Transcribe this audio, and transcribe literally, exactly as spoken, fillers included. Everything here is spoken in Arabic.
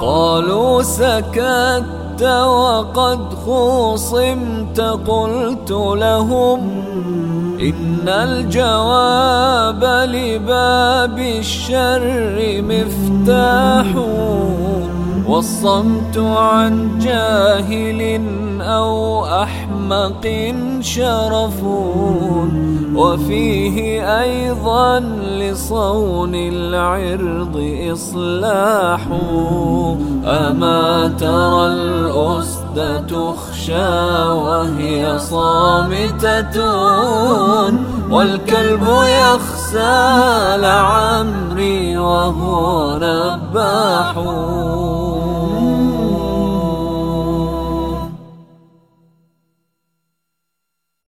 قالوا سكت وقد خُصِمت، قلت لهم إن الجواب لباب الشر مفتاح، والصمت عن جاهل أو أحمق شرف، وفيه أيضا لصون العرض إصلاح. أما ترى الأسد تخشى وهي صامتة، والكلب يخسى لعمري وهو نباح.